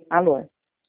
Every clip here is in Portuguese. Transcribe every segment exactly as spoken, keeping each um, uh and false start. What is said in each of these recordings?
Alô?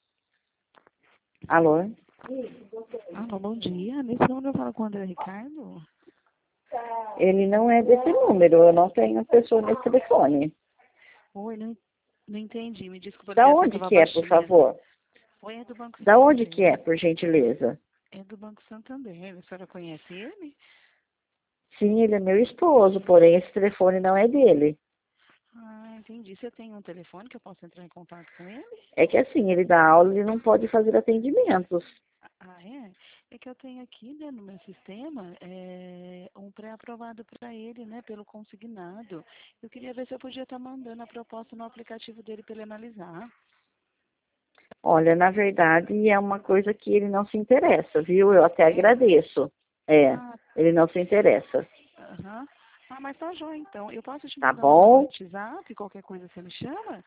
Alô? Alô, bom dia. Nesse número eu falo com o André Ricardo? Ele não é desse número, eu não tenho pessoa nesse telefone. Oi, não, não entendi. Me desculpa. Da ligação onde estava que é, por baixinha. favor? Oi, é do Banco Da onde Santander. que é, por gentileza? É do Banco Santander. A senhora conhece ele? Sim, ele é meu esposo, porém esse telefone não é dele. Ah, entendi. Você tem um telefone que eu posso entrar em contato com ele? É que assim, ele dá aula e não pode fazer atendimentos. Ah, é? É que eu tenho aqui, né, no meu sistema, é, um pré-aprovado para ele, né, pelo consignado. Eu queria ver se eu podia estar mandando a proposta no aplicativo dele para ele analisar. Olha, na verdade, é uma coisa que ele não se interessa, viu? Eu até É? agradeço. É, Ah, ele não se interessa. aham. Ah, mas tá joia, então. Eu posso te Tá mandar um bom? WhatsApp, qualquer coisa você me chama?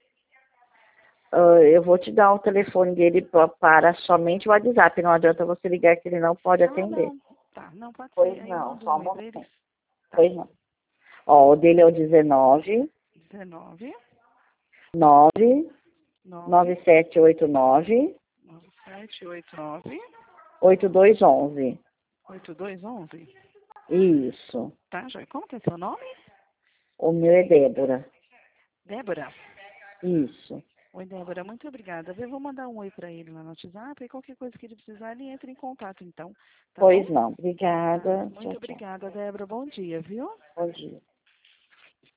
Ah, eu vou te dar o telefone dele pa- para somente o WhatsApp. Não adianta você ligar que ele não pode Ah, atender. não. Tá, não pode ser. Pois Aí eu não, mando só um um oi pra eles. momento. Tá. Pois não. Ó, o dele é o dezenove, dezenove, nove, nove, nove sete oito nove, nove, sete, oito, nove, oito dois onze. oito, dois, onze. Isso. Tá, joia. Como que é seu nome? O meu é Débora. Débora. Isso. Oi, Débora. Muito obrigada. Eu vou mandar um oi pra ele lá no WhatsApp e qualquer coisa que ele precisar, ele entra em contato, então. Tá bom? Pois não. Tá. Obrigada. Tchau, Muito tchau. obrigada, Débora. Bom dia, viu? Bom dia.